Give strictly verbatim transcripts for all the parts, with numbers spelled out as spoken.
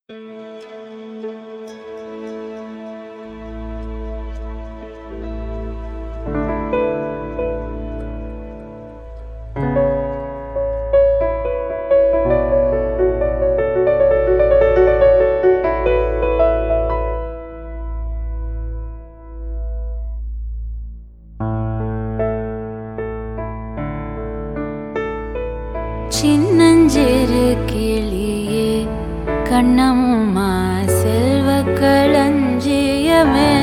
சின்னஞ்சிறு கிளியே கண்ணம்மா செல்வ களஞ்சியமே,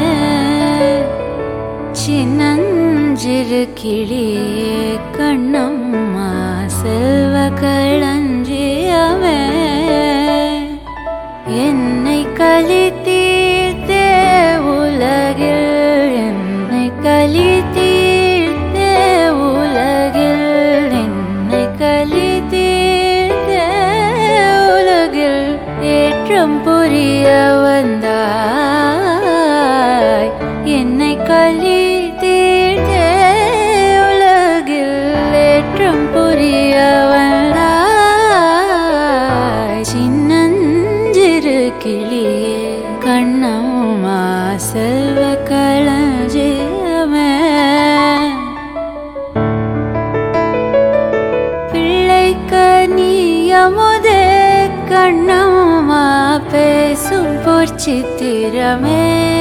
சின்னஞ்சிறு கிளியே கண்ணம்மா செல்வ களஞ்சியமே, என்னை களி தீர்த்தே உலகில், என்னை களி தீர்த்தே உலகில், என்னை களி ஏற்றம் புரிய வந்தாய், என்னை களி தீர்த்தே உலகில் ஏற்றம் புரிய வந்தாய், சின்னஞ்சிறு கிளியே கண்ணம்மா செல்வ களஞ்சியமே, பிள்ளைக்கனியமுதே கண்ணம்மா பேசும் பொற்சித்திரமே,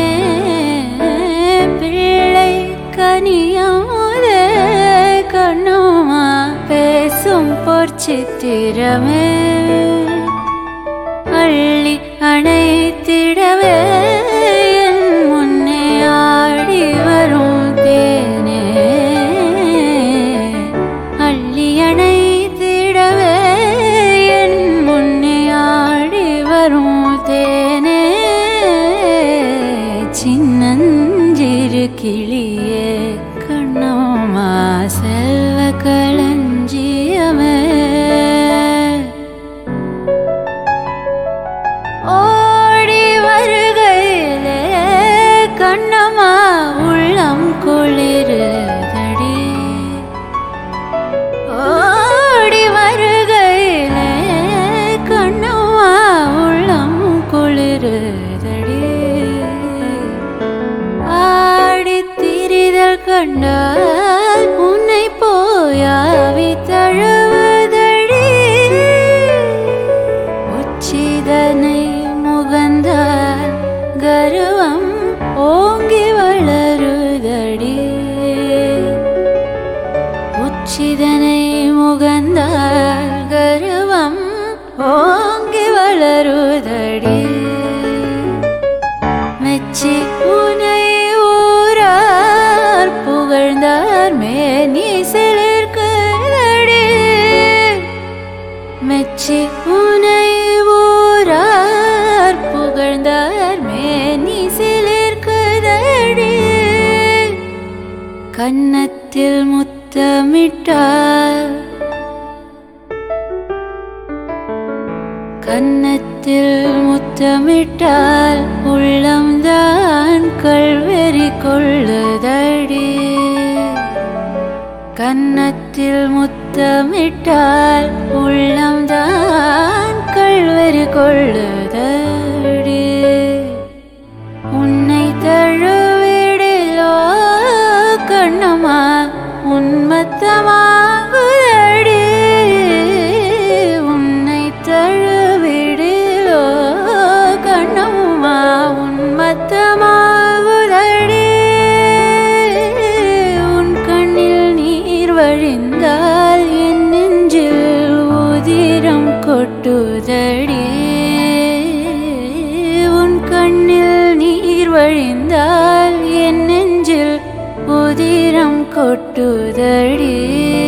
பிள்ளை கனியமுதே கண்ணம்மா பேசும் பொற்சித்திரமே, அள்ளி அணைத்திடவே என் முன்னே ஆடி வரும் தேனே, அள்ளி அணைத்திடவே என் முன்னே ஆடி வரும் தேனே, சின்னஞ்சிறு கிளியே கண்ணம்மா செல்வ களஞ்சியமே, ஓடி வருகையிலே கண்ணம்மா உள்ளம் குளிருதடி, ஓடி வருகையிலே கண்ணம்மா உள்ளம் குளிருதடி, ஆடி திரிதல் கண்டால் உன்னை போயாவி தழுவுதடி, உச்சிதனை முகந்தால் கருவம் ஓங்கி வளருதடி, உச்சிதனை முகந்தால் கருவம் ஓங்கி வளருதடி, மெச்சி உனை ஊரார் புகழ்ந்தார் மேனி சிலிர்க்குதடி, மெச்சி உனை ஊரார் புகழ்ந்தார் மேனி சிலிர்க்குதடி, கன்னத்தில் முத்தமிட்டால், கன்னத்தில் முத்தமிட்டால் உள்ளம்தான் கள்வெறி கொள்ளுதடி, கன்னத்தில் முத்தமிட்டால் உள்ளம்தான் கள்வெறி கொள்ளுதடி, உன்னை தழுவிடிலோ கண்ணம்மா உன்மத்தமாகுதடி, உன்னை தழுவிடிலோ கண்ணம்மா உன்மத்தமாகுதடி, உன் கண்ணில் நீர் வழிந்தால் என் நெஞ்சில் உதிரம் கொட்டுதடி, உன் கண்ணில் நீர் வழிந்தால் என் நெஞ்சில் உதிரம் கொட்டுதடி,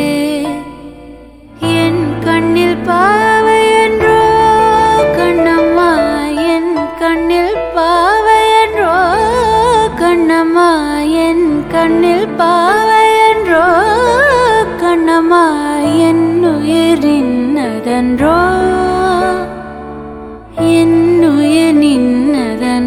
என் கண்ணில் பாவை என்றோ கண்ணம்மா, என் கண்ணில் பாவை என்றோ கண்ணம்மா, என் கண்ணில் பாவை என்றோ கண்ணம்மா, என் உயிர் நின்னதன்றோ, என் உயிர் நின்னதன்றோ.